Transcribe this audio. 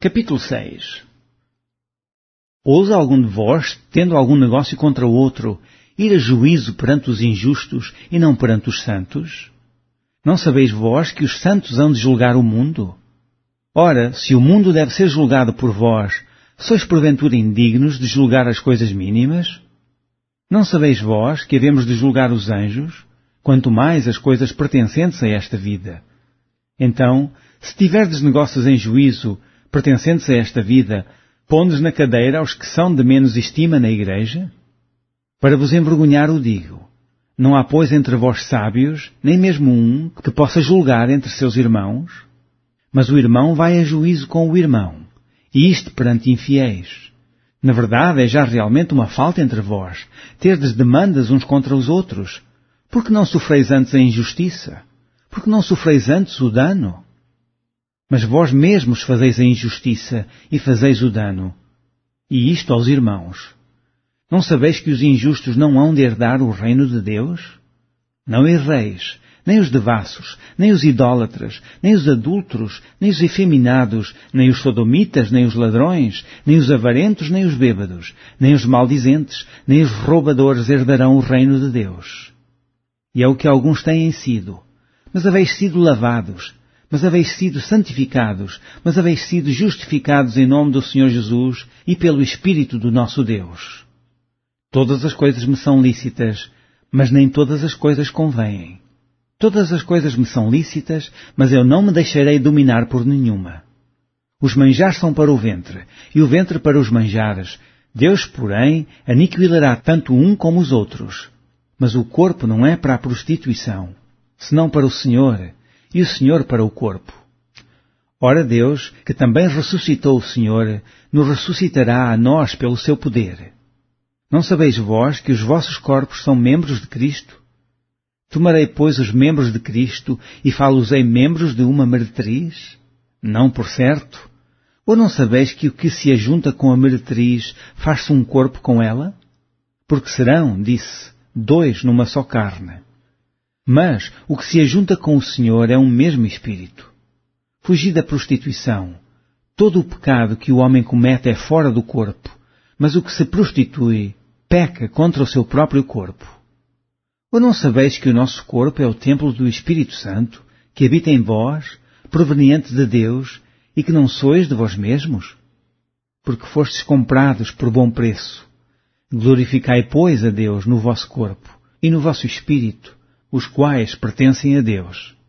Capítulo 6. Ousa algum de vós, tendo algum negócio contra o outro, ir a juízo perante os injustos e não perante os santos? Não sabeis vós que os santos hão de julgar o mundo? Ora, se o mundo deve ser julgado por vós, sois porventura indignos de julgar as coisas mínimas? Não sabeis vós que havemos de julgar os anjos, quanto mais as coisas pertencentes a esta vida? Então, se tiverdes negócios em juízo, pertencentes a esta vida, pondes na cadeira aos que são de menos estima na igreja? Para vos envergonhar o digo. Não há, pois, entre vós sábios, nem mesmo um, que possa julgar entre seus irmãos? Mas o irmão vai a juízo com o irmão, e isto perante infiéis. Na verdade, é já realmente uma falta entre vós, terdes demandas uns contra os outros. Por que não sofreis antes a injustiça? Por que não sofreis antes o dano? Mas vós mesmos fazeis a injustiça e fazeis o dano. E isto aos irmãos. Não sabeis que os injustos não hão de herdar o reino de Deus? Não erreis, nem os devassos, nem os idólatras, nem os adúlteros, nem os efeminados, nem os sodomitas, nem os ladrões, nem os avarentos, nem os bêbados, nem os maldizentes, nem os roubadores herdarão o reino de Deus. E é o que alguns têm sido. Mas haveis sido lavados, mas haveis sido santificados, mas haveis sido justificados em nome do Senhor Jesus e pelo Espírito do nosso Deus. Todas as coisas me são lícitas, mas nem todas as coisas convêm. Todas as coisas me são lícitas, mas eu não me deixarei dominar por nenhuma. Os manjares são para o ventre, e o ventre para os manjares. Deus, porém, aniquilará tanto um como os outros. Mas o corpo não é para a prostituição, senão para o Senhor, e o Senhor para o corpo. Ora Deus, que também ressuscitou o Senhor, nos ressuscitará a nós pelo seu poder. Não sabeis vós que os vossos corpos são membros de Cristo? Tomarei, pois, os membros de Cristo e falo-os-ei membros de uma meretriz? Não, por certo. Ou não sabeis que o que se ajunta com a meretriz faz-se um corpo com ela? Porque serão, disse, dois numa só carne. Mas o que se ajunta com o Senhor é um mesmo Espírito. Fugi da prostituição. Todo o pecado que o homem comete é fora do corpo, mas o que se prostitui peca contra o seu próprio corpo. Ou não sabeis que o nosso corpo é o templo do Espírito Santo, que habita em vós, proveniente de Deus, e que não sois de vós mesmos? Porque fostes comprados por bom preço. Glorificai, pois, a Deus no vosso corpo e no vosso espírito, os quais pertencem a Deus.